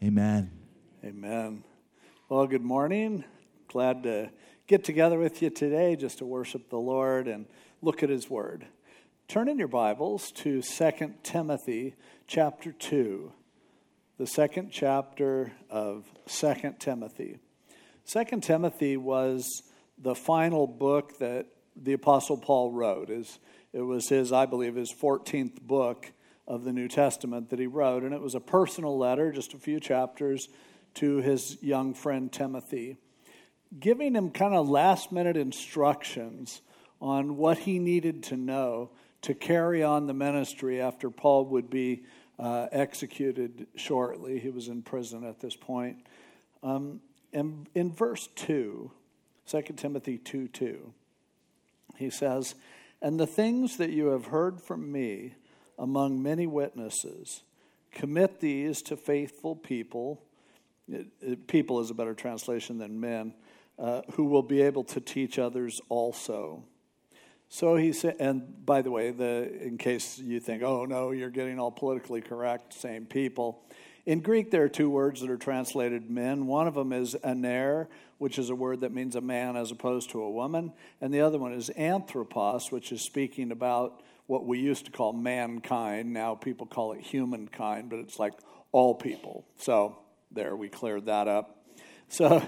Amen. Amen. Well, good morning. Glad to get together with you today just to worship the Lord and look at His Word. Turn in your Bibles to 2 Timothy chapter 2, the second chapter of 2 Timothy. 2 Timothy was the final book that the Apostle Paul wrote. It was his 14th book of the New Testament that he wrote, and it was a personal letter, just a few chapters, to his young friend Timothy, giving him kind of last-minute instructions on what he needed to know to carry on the ministry after Paul would be executed shortly. He was in prison at this point. And in verse 2, 2 Timothy 2:2, he says, "And the things that you have heard from me among many witnesses, commit these to faithful people," people is a better translation than men, "who will be able to teach others also." So he said, and by the way, in case you think, oh no, you're getting all politically correct, same people. In Greek, there are two words that are translated men. One of them is aner, which is a word that means a man as opposed to a woman. And the other one is anthropos, which is speaking about what we used to call mankind. Now people call it humankind, but it's like all people. So there, we cleared that up. So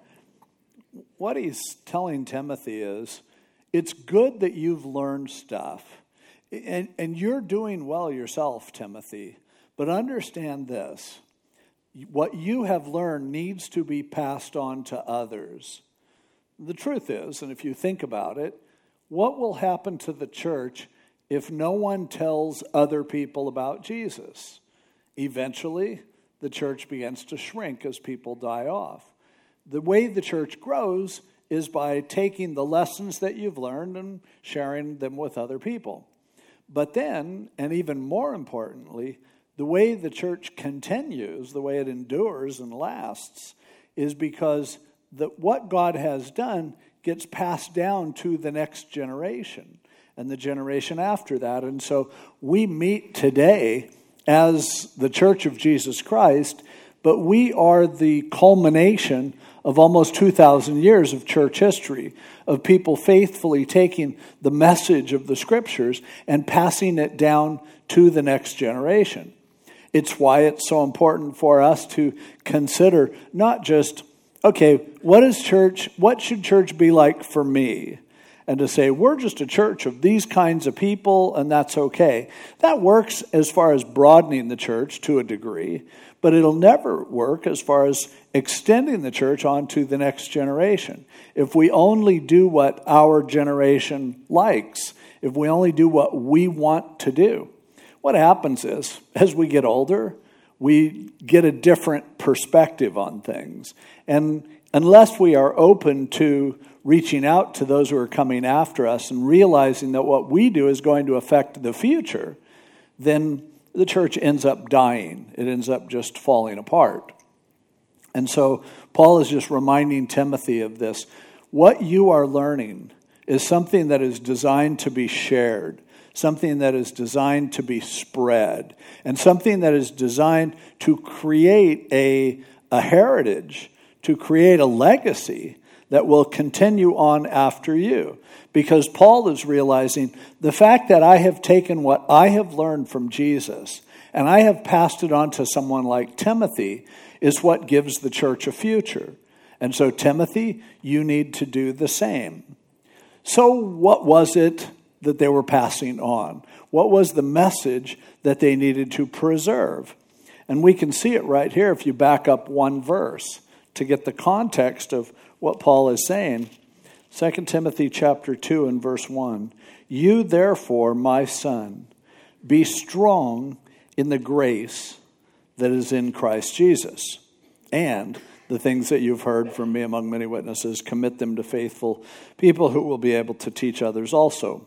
what he's telling Timothy is, it's good that you've learned stuff. And you're doing well yourself, Timothy. But understand this. What you have learned needs to be passed on to others. The truth is, and if you think about it, what will happen to the church if no one tells other people about Jesus? Eventually, the church begins to shrink as people die off. The way the church grows is by taking the lessons that you've learned and sharing them with other people. But then, and even more importantly, the way the church continues, the way it endures and lasts, is because what God has done gets passed down to the next generation and the generation after that. And so we meet today as the Church of Jesus Christ, but we are the culmination of almost 2,000 years of church history, of people faithfully taking the message of the Scriptures and passing it down to the next generation. It's why it's so important for us to consider not just, okay, what should church be like for me? And to say, we're just a church of these kinds of people, and that's okay. That works as far as broadening the church to a degree, but it'll never work as far as extending the church on to the next generation. If we only do what our generation likes, if we only do what we want to do, what happens is, as we get older, we get a different perspective on things. And unless we are open to reaching out to those who are coming after us and realizing that what we do is going to affect the future, then the church ends up dying. It ends up just falling apart. And so Paul is just reminding Timothy of this. What you are learning is something that is designed to be shared, something that is designed to be spread, and something that is designed to create a heritage, to create a legacy that will continue on after you. Because Paul is realizing the fact that I have taken what I have learned from Jesus and I have passed it on to someone like Timothy is what gives the church a future. And so, Timothy, you need to do the same. So what was it that they were passing on? What was the message that they needed to preserve? And we can see it right here if you back up one verse to get the context of what Paul is saying. 2 Timothy chapter 2 and verse 1. "You therefore, my son, be strong in the grace that is in Christ Jesus. And the things that you've heard from me among many witnesses, commit them to faithful people who will be able to teach others also."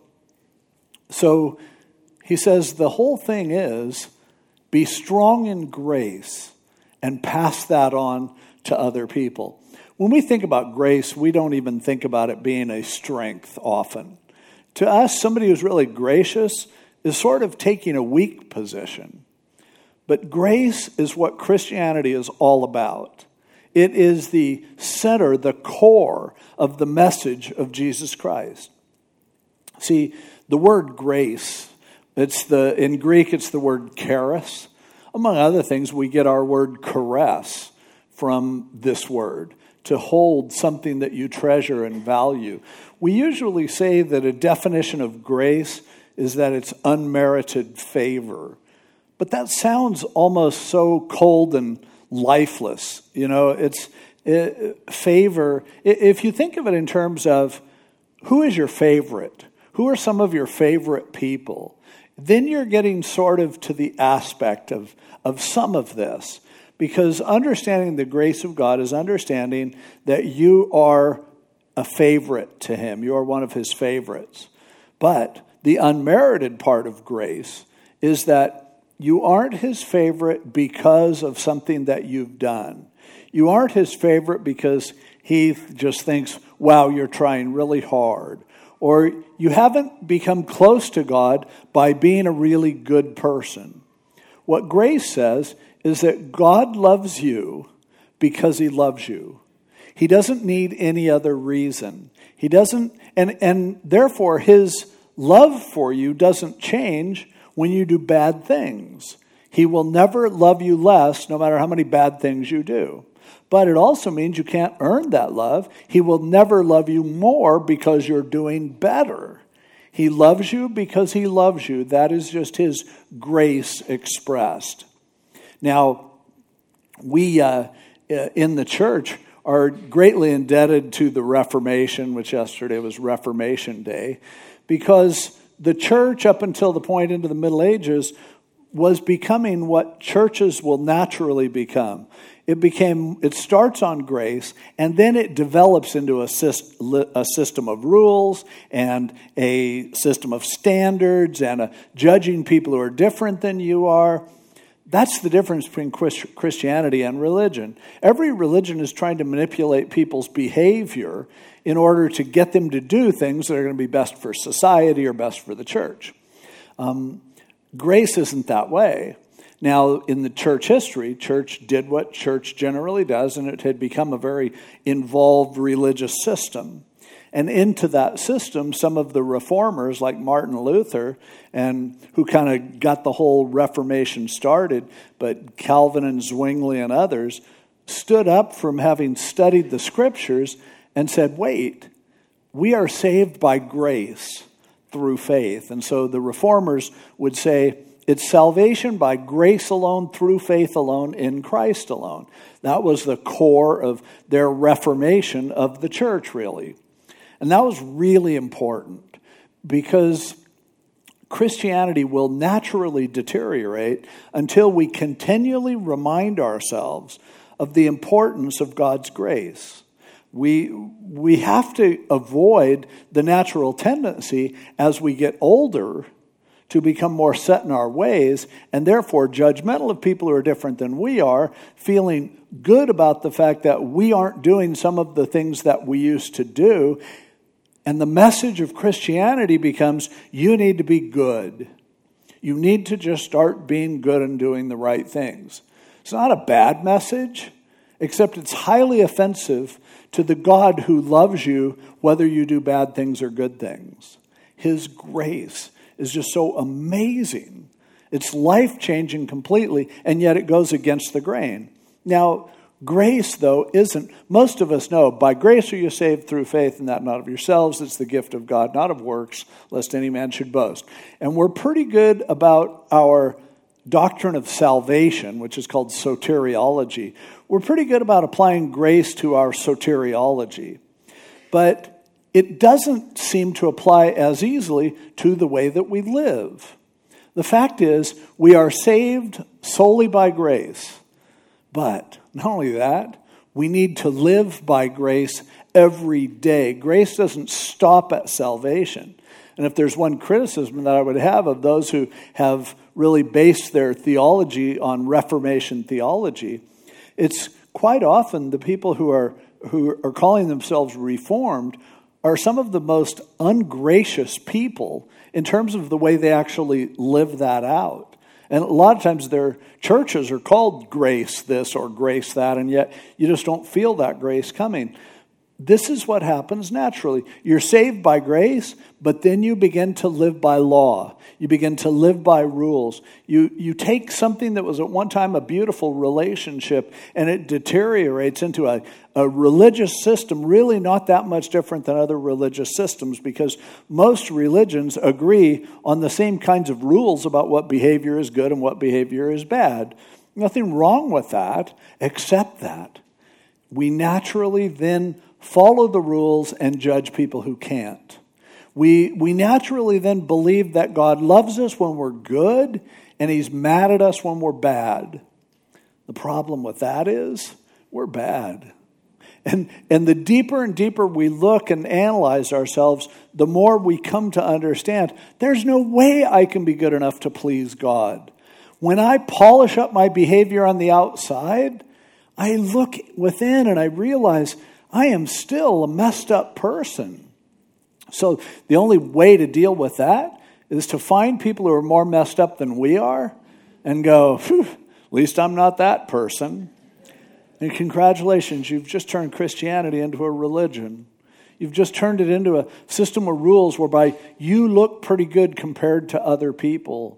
So he says the whole thing is be strong in grace and pass that on to other people. When we think about grace, we don't even think about it being a strength often. To us, somebody who's really gracious is sort of taking a weak position. But grace is what Christianity is all about. It is the center, the core of the message of Jesus Christ. See, the word grace, in Greek it's the word charis. Among other things, we get our word caress from this word, to hold something that you treasure and value. We usually say that a definition of grace is that it's unmerited favor. But that sounds almost so cold and lifeless. Favor. If you think of it in terms of who is your favorite, who are some of your favorite people, then you're getting sort of to the aspect of some of this. Because understanding the grace of God is understanding that you are a favorite to him. You are one of his favorites. But the unmerited part of grace is that you aren't his favorite because of something that you've done. You aren't his favorite because he just thinks, wow, you're trying really hard. Or you haven't become close to God by being a really good person. What grace says is that God loves you because he loves you. He doesn't need any other reason. He doesn't, and therefore his love for you doesn't change when you do bad things. He will never love you less no matter how many bad things you do. But it also means you can't earn that love. He will never love you more because you're doing better. He loves you because he loves you. That is just his grace expressed. Now, we in the church are greatly indebted to the Reformation, which yesterday was Reformation Day, because the church, up until the point into the Middle Ages, was becoming what churches will naturally become. It starts on grace, and then it develops into a system of rules and a system of standards and judging people who are different than you are. That's the difference between Christianity and religion. Every religion is trying to manipulate people's behavior in order to get them to do things that are going to be best for society or best for the church. Grace isn't that way. Now, in the church history, church did what church generally does, and it had become a very involved religious system. And into that system, some of the reformers like Martin Luther, and who kind of got the whole Reformation started, but Calvin and Zwingli and others, stood up from having studied the scriptures and said, wait, we are saved by grace through faith. And so the reformers would say, it's salvation by grace alone, through faith alone, in Christ alone. That was the core of their reformation of the church, really. And that was really important because Christianity will naturally deteriorate until we continually remind ourselves of the importance of God's grace. We have to avoid the natural tendency as we get older to become more set in our ways and therefore judgmental of people who are different than we are, feeling good about the fact that we aren't doing some of the things that we used to do. And the message of Christianity becomes, you need to be good. You need to just start being good and doing the right things. It's not a bad message, except it's highly offensive to the God who loves you, whether you do bad things or good things. His grace is just so amazing. It's life-changing completely, and yet it goes against the grain. Now, grace, though, isn't, most of us know, by grace are you saved through faith, and that not of yourselves, it's the gift of God, not of works, lest any man should boast. And we're pretty good about our doctrine of salvation, which is called soteriology. We're pretty good about applying grace to our soteriology. But it doesn't seem to apply as easily to the way that we live. The fact is, we are saved solely by grace. But not only that, we need to live by grace every day. Grace doesn't stop at salvation. And if there's one criticism that I would have of those who have really based their theology on Reformation theology, it's quite often the people who are calling themselves Reformed are some of the most ungracious people in terms of the way they actually live that out. And a lot of times their churches are called grace this or grace that, and yet you just don't feel that grace coming. This is what happens naturally. You're saved by grace, but then you begin to live by law. You begin to live by rules. You take something that was at one time a beautiful relationship and it deteriorates into a religious system, really not that much different than other religious systems, because most religions agree on the same kinds of rules about what behavior is good and what behavior is bad. Nothing wrong with that, except that we naturally then follow the rules and judge people who can't. We naturally then believe that God loves us when we're good and he's mad at us when we're bad. The problem with that is we're bad. And the deeper and deeper we look and analyze ourselves, the more we come to understand there's no way I can be good enough to please God. When I polish up my behavior on the outside, I look within and I realize I am still a messed up person. So the only way to deal with that is to find people who are more messed up than we are and go, at least I'm not that person. And congratulations, you've just turned Christianity into a religion. You've just turned it into a system of rules whereby you look pretty good compared to other people.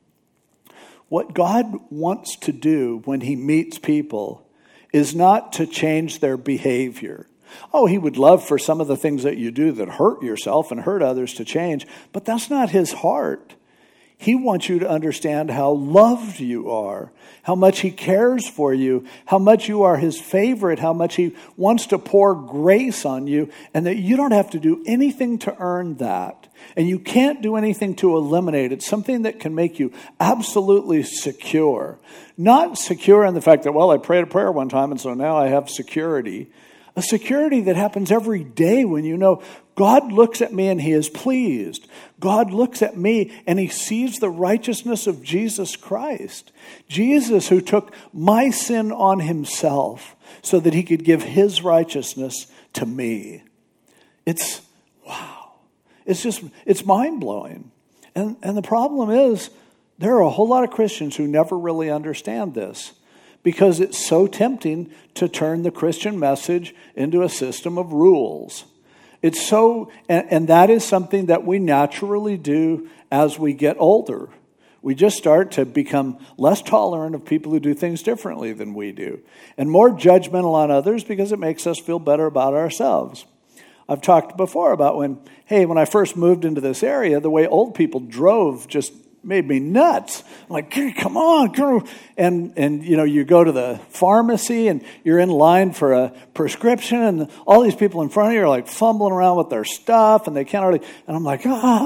What God wants to do when he meets people is not to change their behavior. Oh, he would love for some of the things that you do that hurt yourself and hurt others to change, but that's not his heart. He wants you to understand how loved you are, how much he cares for you, how much you are his favorite, how much he wants to pour grace on you, and that you don't have to do anything to earn that. And you can't do anything to eliminate it. It's something that can make you absolutely secure. Not secure in the fact that, well, I prayed a prayer one time and so now I have security. A security that happens every day when you know God looks at me and he is pleased. God looks at me and he sees the righteousness of Jesus Christ. Jesus, who took my sin on himself so that he could give his righteousness to me. It's wow. It's mind-blowing. And the problem is there are a whole lot of Christians who never really understand this, because it's so tempting to turn the Christian message into a system of rules. It's so, and that is something that we naturally do as we get older. We just start to become less tolerant of people who do things differently than we do, and more judgmental on others because it makes us feel better about ourselves. I've talked before about when I first moved into this area, the way old people drove just made me nuts. I'm like, come on, go. And you go to the pharmacy and you're in line for a prescription and all these people in front of you are like fumbling around with their stuff and they can't hardly, and I'm like,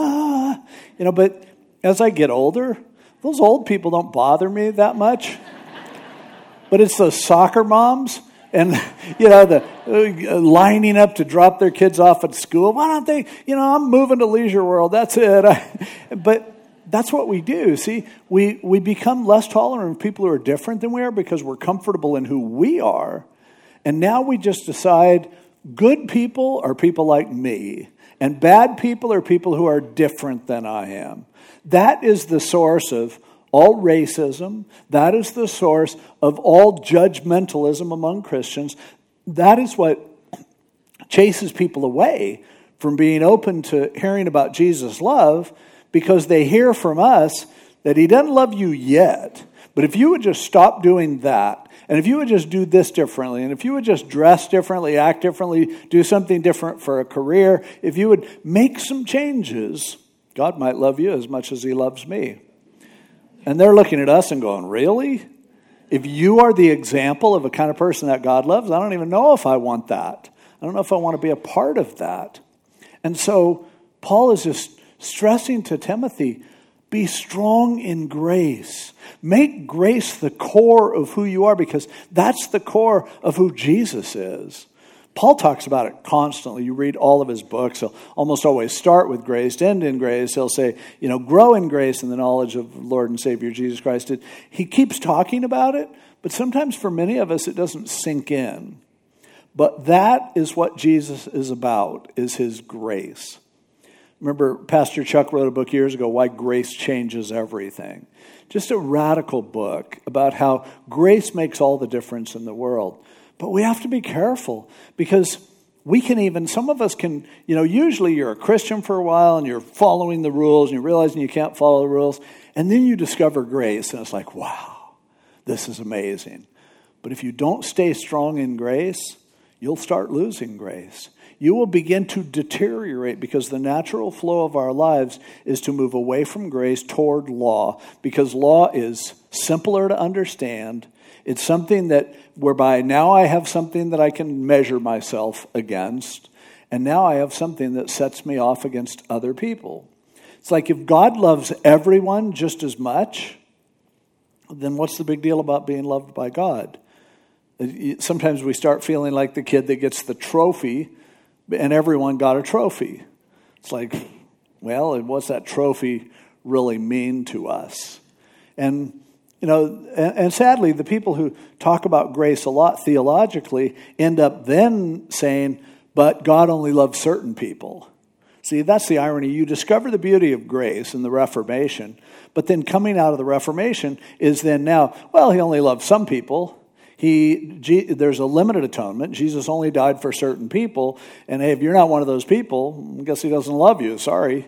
but as I get older, those old people don't bother me that much. But it's those soccer moms and, the lining up to drop their kids off at school. Why don't they, I'm moving to Leisure World, that's it. But that's what we do. See, we become less tolerant of people who are different than we are because we're comfortable in who we are. And now we just decide good people are people like me, and bad people are people who are different than I am. That is the source of all racism. That is the source of all judgmentalism among Christians. That is what chases people away from being open to hearing about Jesus' love, because they hear from us that he doesn't love you yet. But if you would just stop doing that, and if you would just do this differently, and if you would just dress differently, act differently, do something different for a career, if you would make some changes, God might love you as much as he loves me. And they're looking at us and going, really? If you are the example of a kind of person that God loves, I don't even know if I want that. I don't know if I want to be a part of that. And so Paul is just stressing to Timothy, be strong in grace. Make grace the core of who you are, because that's the core of who Jesus is. Paul talks about it constantly. You read all of his books. He'll almost always start with grace, end in grace. He'll say, grow in grace and the knowledge of Lord and Savior Jesus Christ. He keeps talking about it, but sometimes for many of us it doesn't sink in. But that is what Jesus is about, is his grace. Remember, Pastor Chuck wrote a book years ago, Why Grace Changes Everything. Just a radical book about how grace makes all the difference in the world. But we have to be careful because we can even, some of us can, usually you're a Christian for a while and you're following the rules and you're realizing you can't follow the rules. And then you discover grace and it's like, wow, this is amazing. But if you don't stay strong in grace, you'll start losing grace. You will begin to deteriorate because the natural flow of our lives is to move away from grace toward law, because law is simpler to understand. It's something that whereby now I have something that I can measure myself against, and now I have something that sets me off against other people. It's like if God loves everyone just as much, then what's the big deal about being loved by God? Sometimes we start feeling like the kid that gets the trophy and everyone got a trophy. It's like, well, what's that trophy really mean to us? And, and sadly, the people who talk about grace a lot theologically end up then saying, but God only loves certain people. See, that's the irony. You discover the beauty of grace in the Reformation, but then coming out of the Reformation is then now, well, he only loves some people. There's a limited atonement. Jesus only died for certain people. And hey, if you're not one of those people, I guess he doesn't love you. Sorry.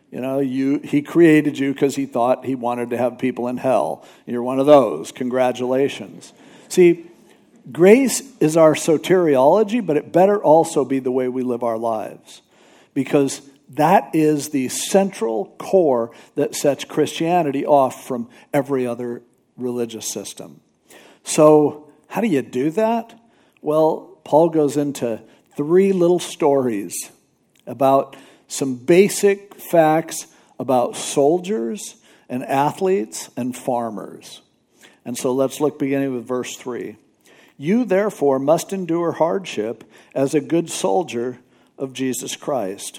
He created you because he thought he wanted to have people in hell. You're one of those. Congratulations. See, grace is our soteriology, but it better also be the way we live our lives. Because that is the central core that sets Christianity off from every other religious system. So, how do you do that? Well, Paul goes into 3 little stories about some basic facts about soldiers and athletes and farmers. And so let's look beginning with verse 3. You therefore must endure hardship as a good soldier of Jesus Christ.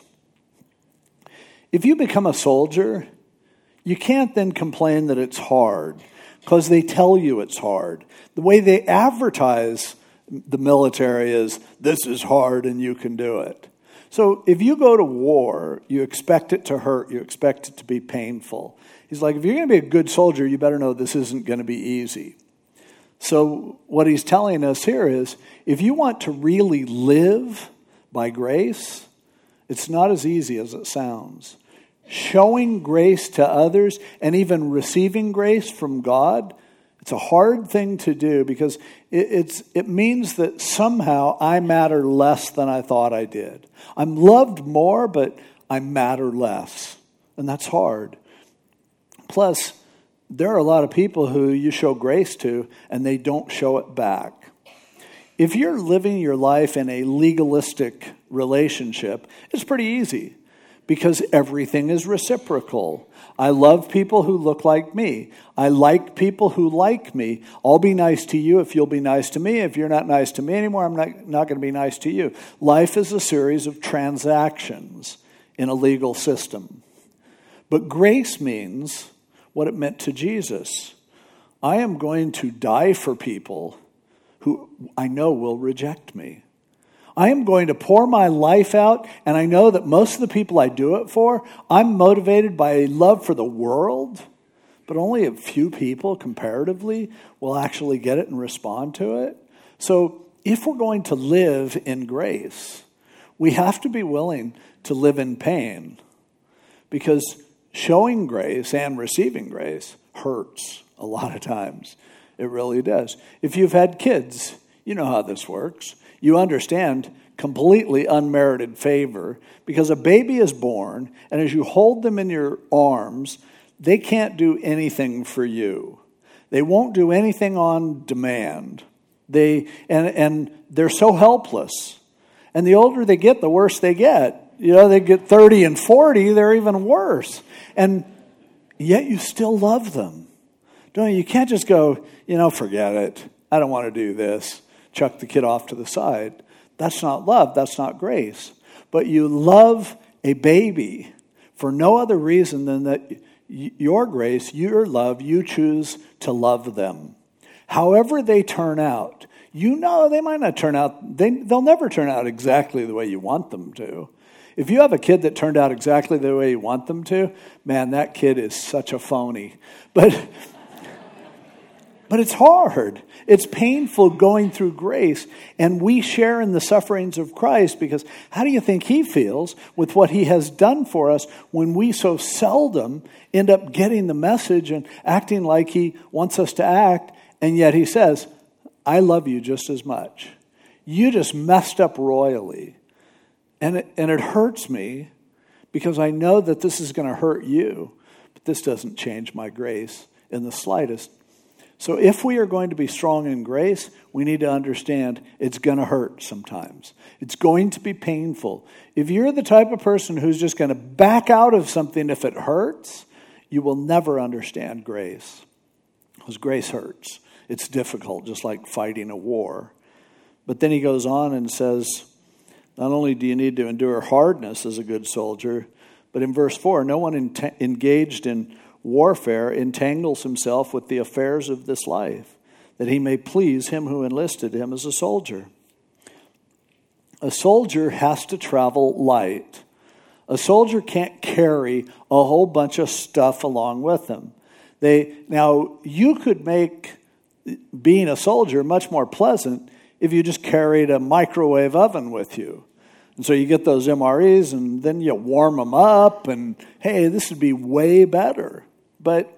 If you become a soldier, you can't then complain that it's hard, because they tell you it's hard. The way they advertise the military is, this is hard and you can do it. So if you go to war, you expect it to hurt, you expect it to be painful. He's like, if you're going to be a good soldier, you better know this isn't going to be easy. So what he's telling us here is, if you want to really live by grace, it's not as easy as it sounds. Showing grace to others and even receiving grace from God, it's a hard thing to do because it means that somehow I matter less than I thought I did. I'm loved more, but I matter less. And that's hard. Plus, there are a lot of people who you show grace to and they don't show it back. If you're living your life in a legalistic relationship, it's pretty easy. Because everything is reciprocal. I love people who look like me. I like people who like me. I'll be nice to you if you'll be nice to me. If you're not nice to me anymore, I'm not going to be nice to you. Life is a series of transactions in a legal system. But grace means what it meant to Jesus. I am going to die for people who I know will reject me. I am going to pour my life out, and I know that most of the people I do it for, I'm motivated by a love for the world, but only a few people comparatively will actually get it and respond to it. So if we're going to live in grace, we have to be willing to live in pain, because showing grace and receiving grace hurts a lot of times. It really does. If you've had kids, you know how this works. You understand completely unmerited favor, because a baby is born, and as you hold them in your arms, they can't do anything for you. They won't do anything on demand. And they're so helpless. And the older they get, the worse they get. They get 30 and 40, they're even worse. And yet you still love them. Don't you? You can't just go, forget it. I don't want to do this. Chuck the kid off to the side. That's not love. That's not grace. But you love a baby for no other reason than that your grace, your love, you choose to love them. However they turn out, they might not turn out, they'll never turn out exactly the way you want them to. If you have a kid that turned out exactly the way you want them to, man, that kid is such a phony. But But it's hard. It's painful going through grace. And we share in the sufferings of Christ because how do you think he feels with what he has done for us when we so seldom end up getting the message and acting like he wants us to act? And yet he says, I love you just as much. You just messed up royally. And it hurts me because I know that this is going to hurt you. But this doesn't change my grace in the slightest. So if we are going to be strong in grace, we need to understand it's going to hurt sometimes. It's going to be painful. If you're the type of person who's just going to back out of something if it hurts, you will never understand grace. Because grace hurts. It's difficult, just like fighting a war. But then he goes on and says, not only do you need to endure hardness as a good soldier, but in verse 4, no one engaged in warfare entangles himself with the affairs of this life, that he may please him who enlisted him as a soldier. A soldier has to travel light. A soldier can't carry a whole bunch of stuff along with him. Now, you could make being a soldier much more pleasant if you just carried a microwave oven with you. And so you get those MREs and then you warm them up and, hey, this would be way better. But,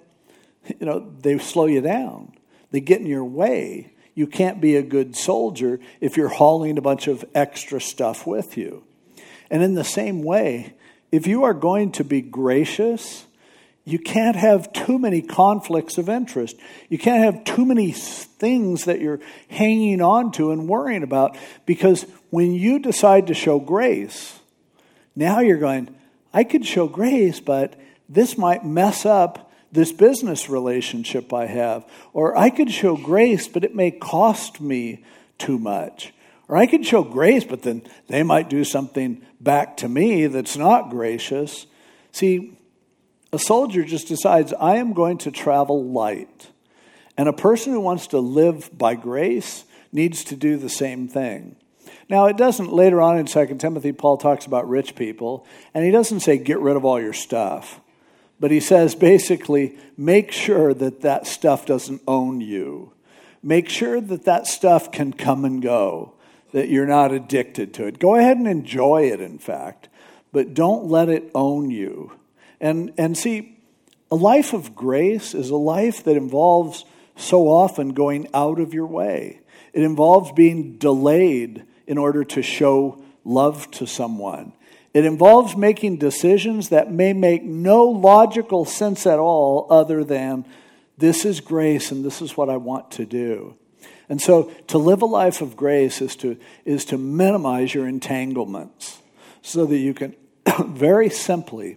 they slow you down. They get in your way. You can't be a good soldier if you're hauling a bunch of extra stuff with you. And in the same way, if you are going to be gracious, you can't have too many conflicts of interest. You can't have too many things that you're hanging on to and worrying about. Because when you decide to show grace, now you're going, I could show grace, but this might mess up this business relationship I have. Or I could show grace, but it may cost me too much. Or I could show grace, but then they might do something back to me that's not gracious. See, a soldier just decides, I am going to travel light. And a person who wants to live by grace needs to do the same thing. Now, it doesn't, later on in 2 Timothy, Paul talks about rich people, and he doesn't say get rid of all your stuff. But he says, basically, make sure that that stuff doesn't own you. Make sure that that stuff can come and go, that you're not addicted to it. Go ahead and enjoy it, in fact, but don't let it own you. And see, a life of grace is a life that involves so often going out of your way. It involves being delayed in order to show love to someone. It involves making decisions that may make no logical sense at all other than this is grace and this is what I want to do. And so to live a life of grace is to minimize your entanglements so that you can very simply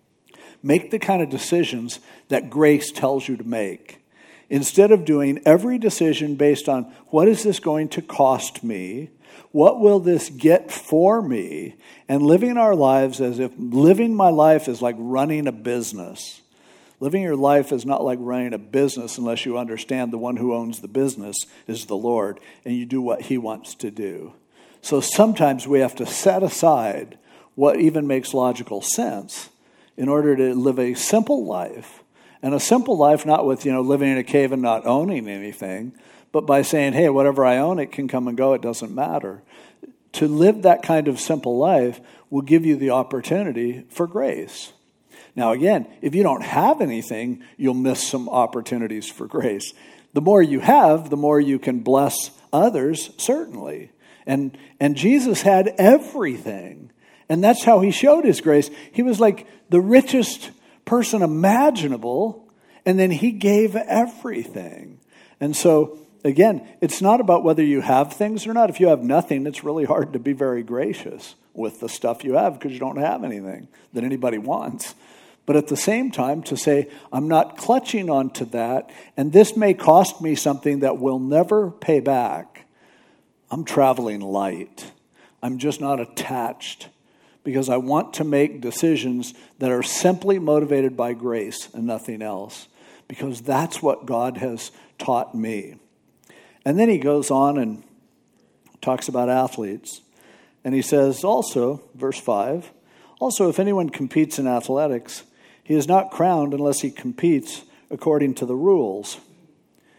make the kind of decisions that grace tells you to make. Instead of doing every decision based on what is this going to cost me, what will this get for me, and living our lives as if living my life is like running a business. Living your life is not like running a business unless you understand the one who owns the business is the Lord, and you do what he wants to do. So sometimes we have to set aside what even makes logical sense in order to live a simple life. And a simple life not with, living in a cave and not owning anything, but by saying, hey, whatever I own, it can come and go, it doesn't matter. To live that kind of simple life will give you the opportunity for grace. Now again, if you don't have anything, you'll miss some opportunities for grace. The more you have, the more you can bless others, certainly. And Jesus had everything. And that's how he showed his grace. He was like the richest person imaginable, and then he gave everything. And so, again, it's not about whether you have things or not. If you have nothing, it's really hard to be very gracious with the stuff you have because you don't have anything that anybody wants. But at the same time, to say, I'm not clutching onto that, and this may cost me something that will never pay back. I'm traveling light. I'm just not attached because I want to make decisions that are simply motivated by grace and nothing else, because that's what God has taught me. And then he goes on and talks about athletes. And he says also, verse 5, also if anyone competes in athletics, he is not crowned unless he competes according to the rules.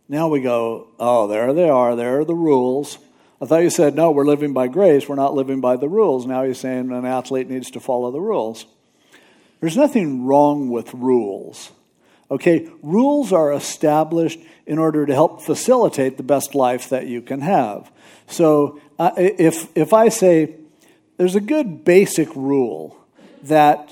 Now we go, oh, there they are. There are the rules. I thought you said, no, we're living by grace. We're not living by the rules. Now you're saying an athlete needs to follow the rules. There's nothing wrong with rules. Okay, rules are established in order to help facilitate the best life that you can have. So if I say there's a good basic rule that,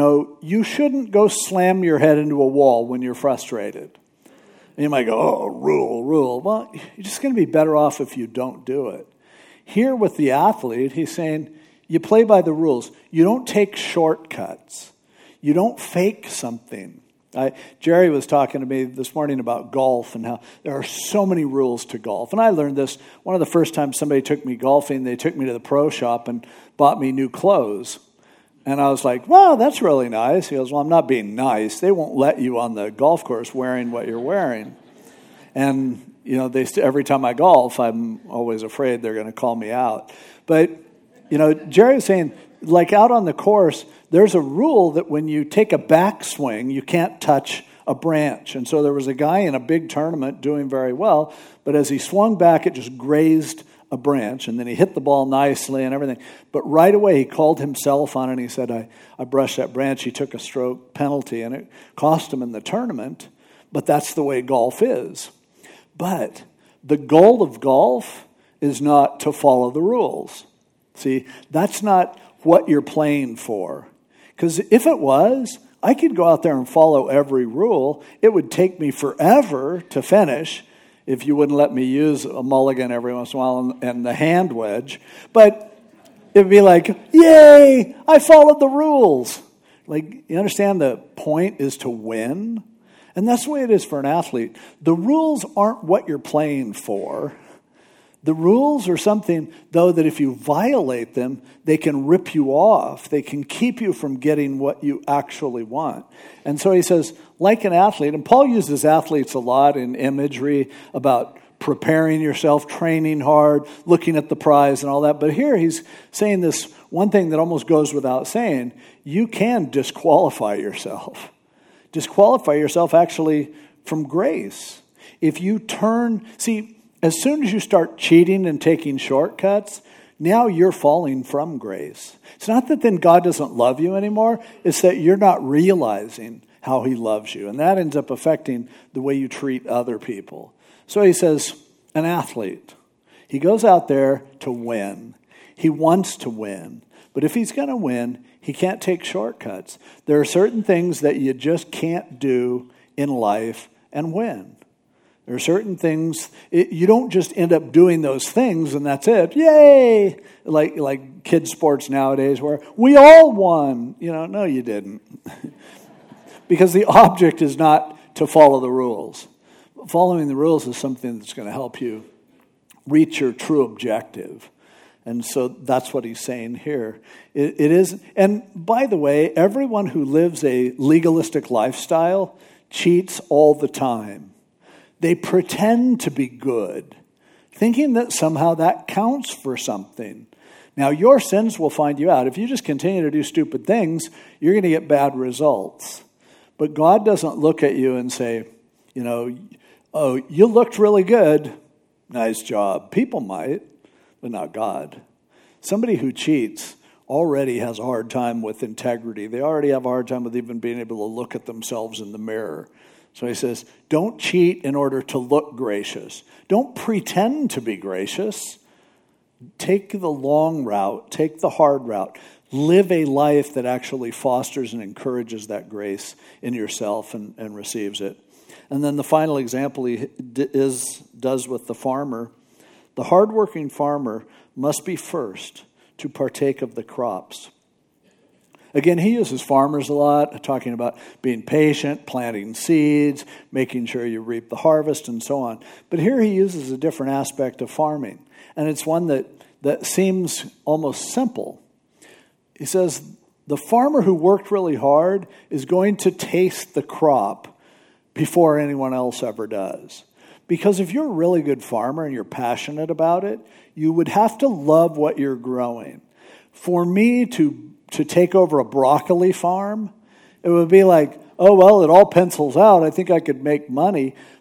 you shouldn't go slam your head into a wall when you're frustrated. And you might go, oh, rule. Well, you're just going to be better off if you don't do it. Here with the athlete, he's saying, you play by the rules. You don't take shortcuts. You don't fake something. Jerry was talking to me this morning about golf and how there are so many rules to golf. And I learned this one of the first times somebody took me golfing. They took me to the pro shop and bought me new clothes. And I was like, wow, that's really nice. He goes, well, I'm not being nice. They won't let you on the golf course wearing what you're wearing. And, every time I golf, I'm always afraid they're going to call me out. But, Jerry was saying, like out on the course, there's a rule that when you take a backswing, you can't touch a branch. And so there was a guy in a big tournament doing very well, but as he swung back, it just grazed a branch, and then he hit the ball nicely and everything. But right away, he called himself on it, and he said, I brushed that branch. He took a stroke penalty, and it cost him in the tournament, but that's the way golf is. But the goal of golf is not to follow the rules. See, that's not what you're playing for. Because if it was, I could go out there and follow every rule. It would take me forever to finish if you wouldn't let me use a mulligan every once in a while and the hand wedge. But it would be like, yay, I followed the rules. Like, you understand the point is to win? And that's the way it is for an athlete. The rules aren't what you're playing for. The rules are something, though, that if you violate them, they can rip you off. They can keep you from getting what you actually want. And so he says, like an athlete, and Paul uses athletes a lot in imagery about preparing yourself, training hard, looking at the prize and all that. But here he's saying this one thing that almost goes without saying. You can disqualify yourself. Disqualify yourself actually from grace. If you as soon as you start cheating and taking shortcuts, now you're falling from grace. It's not that then God doesn't love you anymore. It's that you're not realizing how he loves you. And that ends up affecting the way you treat other people. So he says, an athlete, he goes out there to win. He wants to win. But if he's going to win, he can't take shortcuts. There are certain things that you just can't do in life and win. There are certain things, you don't just end up doing those things and that's it. Yay! Like kids' sports nowadays where we all won. No, you didn't. Because the object is not to follow the rules. Following the rules is something that's going to help you reach your true objective. And so that's what he's saying here. It is, and by the way, everyone who lives a legalistic lifestyle cheats all the time. They pretend to be good, thinking that somehow that counts for something. Now, your sins will find you out. If you just continue to do stupid things, you're going to get bad results. But God doesn't look at you and say, oh, you looked really good. Nice job. People might, but not God. Somebody who cheats already has a hard time with integrity. They already have a hard time with even being able to look at themselves in the mirror. So he says, don't cheat in order to look gracious. Don't pretend to be gracious. Take the long route. Take the hard route. Live a life that actually fosters and encourages that grace in yourself and receives it. And then the final example he does with the farmer. The hardworking farmer must be first to partake of the crops. Again, he uses farmers a lot, talking about being patient, planting seeds, making sure you reap the harvest, and so on. But here he uses a different aspect of farming, and it's one that seems almost simple. He says, the farmer who worked really hard is going to taste the crop before anyone else ever does. Because if you're a really good farmer and you're passionate about it, you would have to love what you're growing. For me to take over a broccoli farm, it would be like, oh, well, it all pencils out. I think I could make money.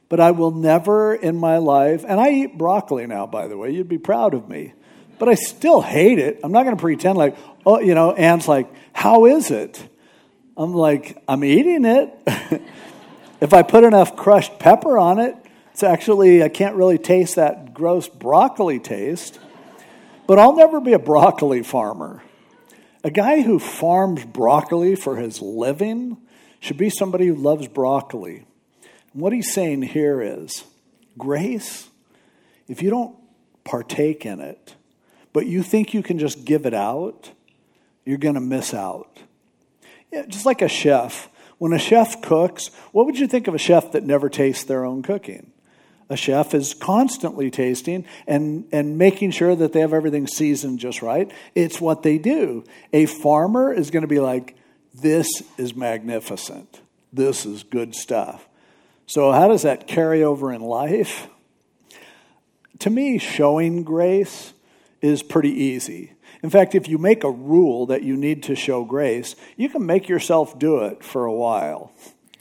But I will never in my life, and I eat broccoli now, by the way. You'd be proud of me. But I still hate it. I'm not going to pretend like, oh, Anne's like, how is it? I'm like, I'm eating it. If I put enough crushed pepper on it, it's actually, I can't really taste that gross broccoli taste. But I'll never be a broccoli farmer. A guy who farms broccoli for his living should be somebody who loves broccoli. And what he's saying here is, grace, if you don't partake in it, but you think you can just give it out, you're going to miss out. Yeah, just like a chef. When a chef cooks, what would you think of a chef that never tastes their own cooking? A chef is constantly tasting and making sure that they have everything seasoned just right. It's what they do. A farmer is going to be like, this is magnificent. This is good stuff. So how does that carry over in life? To me, showing grace is pretty easy. In fact, if you make a rule that you need to show grace, you can make yourself do it for a while.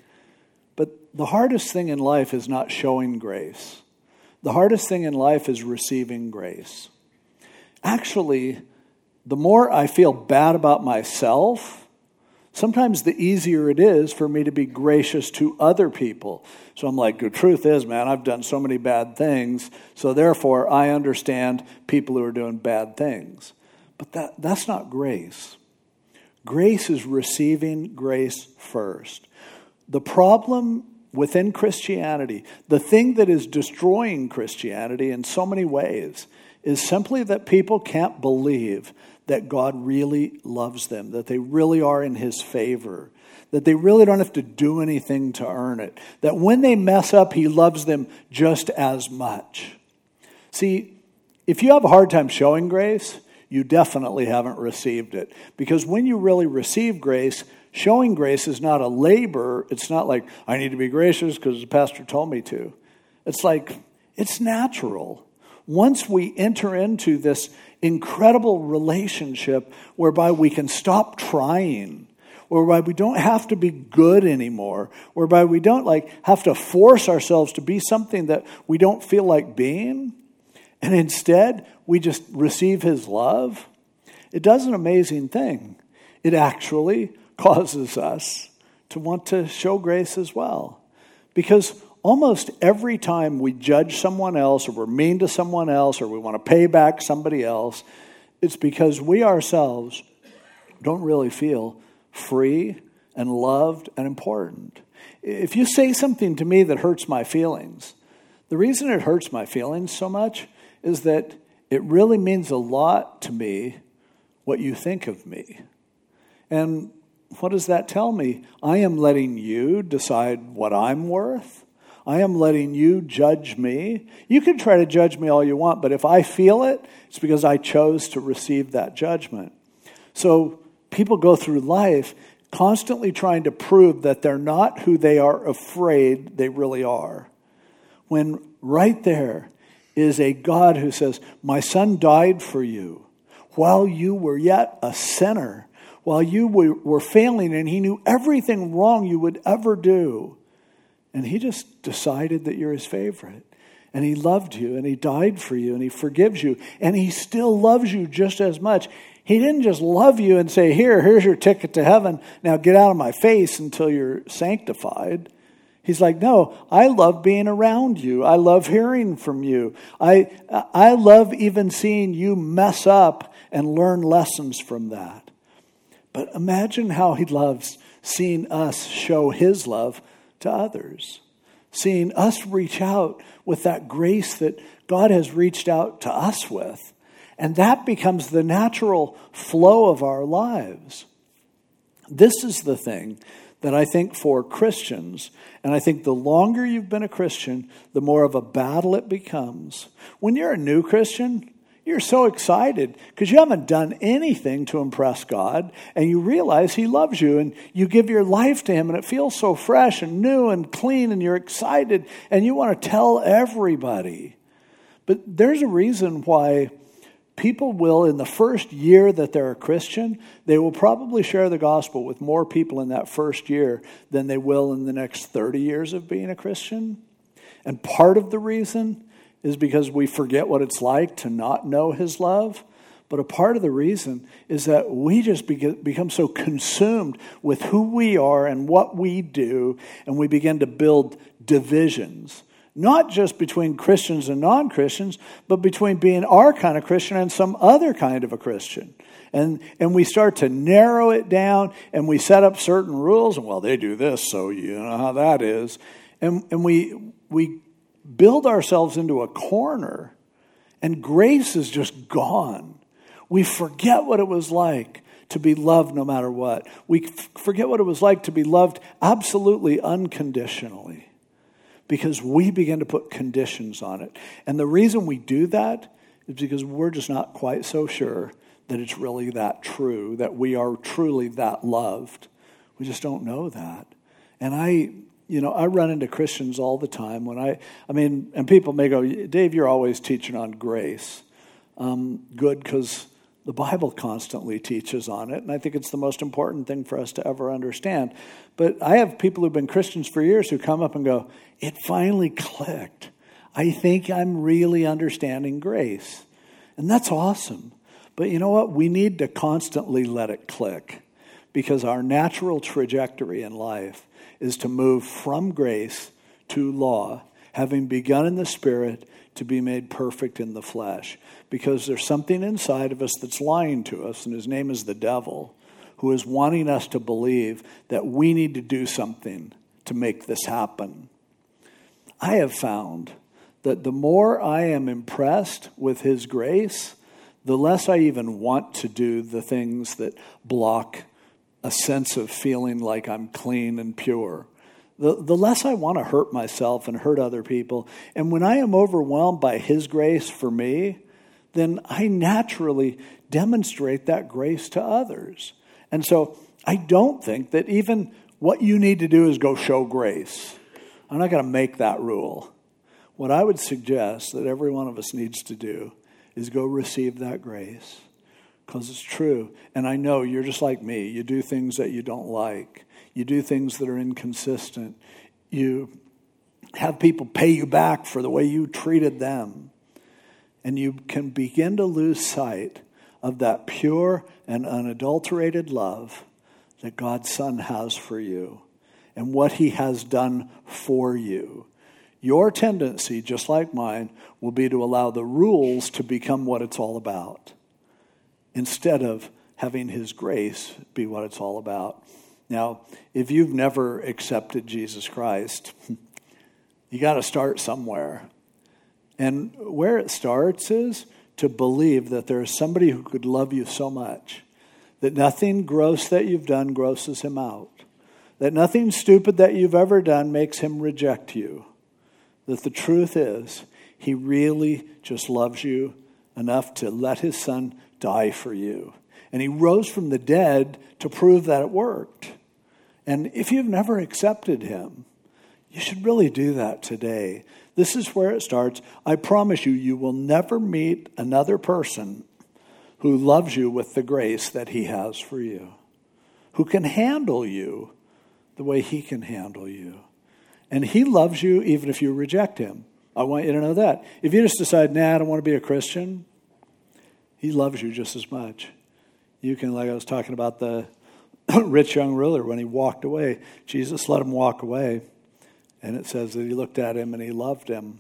But the hardest thing in life is not showing grace. The hardest thing in life is receiving grace. Actually, the more I feel bad about myself, sometimes the easier it is for me to be gracious to other people. So I'm like, the truth is, man, I've done so many bad things, so therefore I understand people who are doing bad things. But that's not grace. Grace is receiving grace first. The problem within Christianity, the thing that is destroying Christianity in so many ways, is simply that people can't believe that God really loves them, that they really are in his favor, that they really don't have to do anything to earn it, that when they mess up, he loves them just as much. See, if you have a hard time showing grace, you definitely haven't received it. Because when you really receive grace, showing grace is not a labor. It's not like, I need to be gracious because the pastor told me to. It's like, it's natural. Once we enter into this incredible relationship whereby we can stop trying, whereby we don't have to be good anymore, whereby we don't have to force ourselves to be something that we don't feel like being, and instead we just receive his love, it does an amazing thing. It actually causes us to want to show grace as well. Because almost every time we judge someone else, or we're mean to someone else, or we want to pay back somebody else, it's because we ourselves don't really feel free and loved and important. If you say something to me that hurts my feelings, the reason it hurts my feelings so much is that it really means a lot to me what you think of me. And what does that tell me? I am letting you decide what I'm worth. I am letting you judge me. You can try to judge me all you want, but if I feel it, it's because I chose to receive that judgment. So people go through life constantly trying to prove that they're not who they are afraid they really are. When right there is a God who says, my son died for you while you were yet a sinner, while you were failing, and he knew everything wrong you would ever do. And he just decided that you're his favorite. And he loved you, and he died for you, and he forgives you, and he still loves you just as much. He didn't just love you and say, here's your ticket to heaven. Now get out of my face until you're sanctified. He's like, no, I love being around you. I love hearing from you. I love even seeing you mess up and learn lessons from that. But imagine how he loves seeing us show his love to others. Seeing us reach out with that grace that God has reached out to us with. And that becomes the natural flow of our lives. This is the thing that I think for Christians, and I think the longer you've been a Christian, the more of a battle it becomes. When you're a new Christian, you're so excited because you haven't done anything to impress God, and you realize he loves you, and you give your life to him, and it feels so fresh and new and clean, and you're excited, and you want to tell everybody. But there's a reason why people will, in the first year that they're a Christian, they will probably share the gospel with more people in that first year than they will in the next 30 years of being a Christian. And part of the reason is because we forget what it's like to not know his love. But a part of the reason is that we just become so consumed with who we are and what we do, and we begin to build divisions. Not just between Christians and non-Christians, but between being our kind of Christian and some other kind of a Christian. And we start to narrow it down, and we set up certain rules, and well, they do this, so you know how that is. And we build ourselves into a corner, and grace is just gone. We forget what it was like to be loved no matter what. We forget what it was like to be loved absolutely unconditionally, because we begin to put conditions on it. And the reason we do that is because we're just not quite so sure that it's really that true, that we are truly that loved. We just don't know that. And I run into Christians all the time and people may go, Dave, you're always teaching on grace. Good, because the Bible constantly teaches on it, and I think it's the most important thing for us to ever understand. But I have people who've been Christians for years who come up and go, it finally clicked. I think I'm really understanding grace. And that's awesome. But you know what? We need to constantly let it click, because our natural trajectory in life is to move from grace to law, having begun in the Spirit to be made perfect in the flesh. Because there's something inside of us that's lying to us, and his name is the devil, who is wanting us to believe that we need to do something to make this happen. I have found that the more I am impressed with his grace, the less I even want to do the things that block a sense of feeling like I'm clean and pure. The less I want to hurt myself and hurt other people. And when I am overwhelmed by his grace for me, then I naturally demonstrate that grace to others. And so I don't think that even what you need to do is go show grace. I'm not going to make that rule. What I would suggest that every one of us needs to do is go receive that grace, because it's true. And I know you're just like me. You do things that you don't like. You do things that are inconsistent. You have people pay you back for the way you treated them. And you can begin to lose sight of that pure and unadulterated love that God's Son has for you and what he has done for you. Your tendency, just like mine, will be to allow the rules to become what it's all about, instead of having his grace be what it's all about. Now, if you've never accepted Jesus Christ, you got to start somewhere. And where it starts is to believe that there is somebody who could love you so much that nothing gross that you've done grosses him out, that nothing stupid that you've ever done makes him reject you, that the truth is he really just loves you enough to let his Son die for you. And he rose from the dead to prove that it worked. And if you've never accepted him, you should really do that today. This is where it starts. I promise you, you will never meet another person who loves you with the grace that he has for you, who can handle you the way he can handle you. And he loves you even if you reject him. I want you to know that. If you just decide, I don't want to be a Christian, he loves you just as much. You can, like I was talking about the rich young ruler, when he walked away, Jesus let him walk away. And it says that he looked at him and he loved him.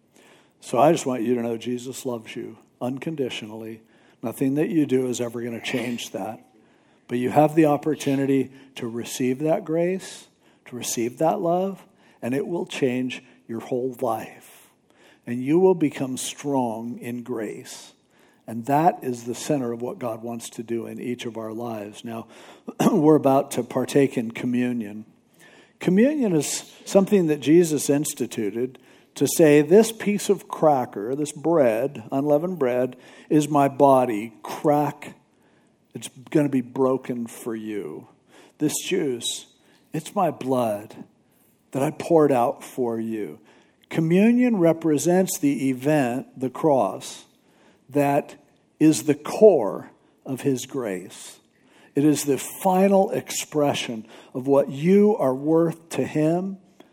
So I just want you to know Jesus loves you unconditionally. Nothing that you do is ever going to change that. But you have the opportunity to receive that grace, to receive that love, and it will change your whole life. And you will become strong in grace. And that is the center of what God wants to do in each of our lives. Now, we're about to partake in communion. Communion is something that Jesus instituted to say, this piece of cracker, this bread, unleavened bread, is my body. Crack, it's going to be broken for you. This juice, it's my blood that I poured out for you. Communion represents the event, the cross, that is the core of his grace. It is the final expression of what you are worth to him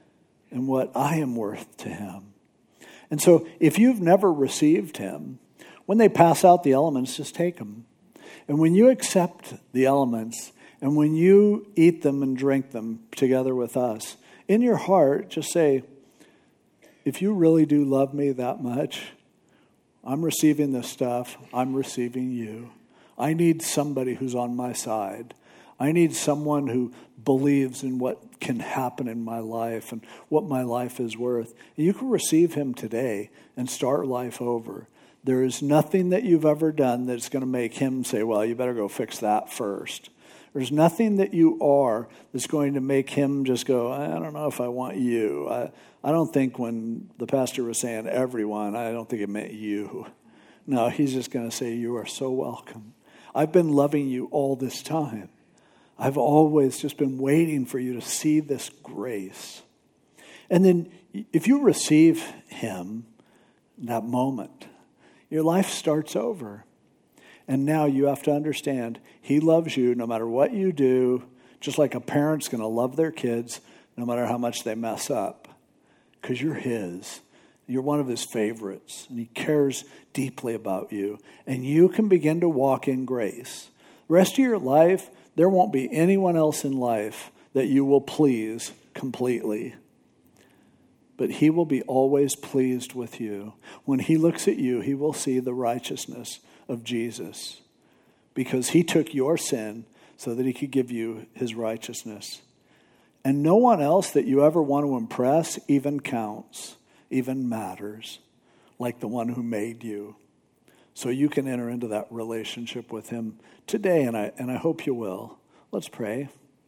and what I am worth to him. And so if you've never received him, when they pass out the elements, just take them. And when you accept the elements, and when you eat them and drink them together with us, in your heart, just say, if you really do love me that much, I'm receiving this stuff, I'm receiving you. I need somebody who's on my side. I need someone who believes in what can happen in my life and what my life is worth. And you can receive him today and start life over. There is nothing that you've ever done that's going to make him say, well, you better go fix that first. There's nothing that you are that's going to make him just go, I don't know if I want you. I don't think when the pastor was saying everyone, I don't think it meant you. No, he's just going to say, you are so welcome. I've been loving you all this time. I've always just been waiting for you to see this grace. And then if you receive him in that moment, your life starts over. And now you have to understand, he loves you no matter what you do, just like a parent's going to love their kids no matter how much they mess up, because you're his. You're one of his favorites, and he cares deeply about you. And you can begin to walk in grace. The rest of your life, there won't be anyone else in life that you will please completely. But he will be always pleased with you. When he looks at you, he will see the righteousness of Jesus, because he took your sin so that he could give you his righteousness. And no one else that you ever want to impress even counts, even matters, like the one who made you. So you can enter into that relationship with him today, and I hope you will. Let's pray.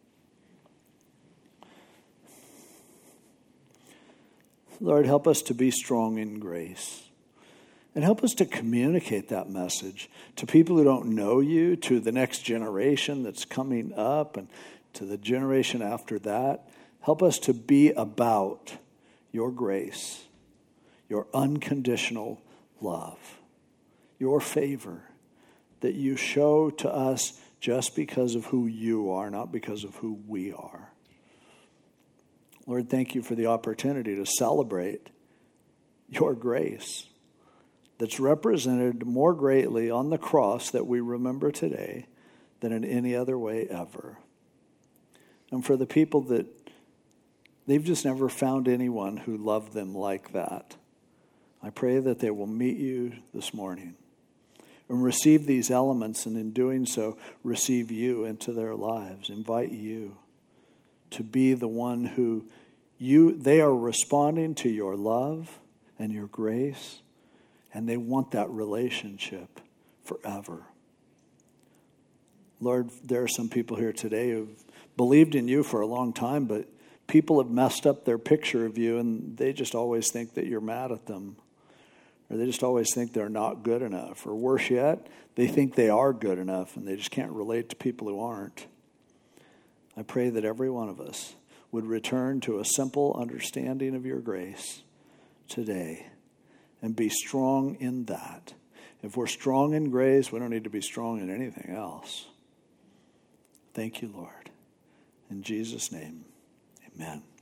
Lord, help us to be strong in grace. And help us to communicate that message to people who don't know you, to the next generation that's coming up, and to the generation after that. Help us to be about your grace, your unconditional love, your favor that you show to us just because of who you are, not because of who we are. Lord, thank you for the opportunity to celebrate your grace that's represented more greatly on the cross that we remember today than in any other way ever. And for the people that they've just never found anyone who loved them like that, I pray that they will meet you this morning and receive these elements, and in doing so, receive you into their lives, invite you to be the one who they are responding to your love and your grace. And they want that relationship forever. Lord, there are some people here today who've believed in you for a long time, but people have messed up their picture of you, and they just always think that you're mad at them. Or they just always think they're not good enough. Or worse yet, they think they are good enough, and they just can't relate to people who aren't. I pray that every one of us would return to a simple understanding of your grace today. And be strong in that. If we're strong in grace, we don't need to be strong in anything else. Thank you, Lord. In Jesus' name, amen.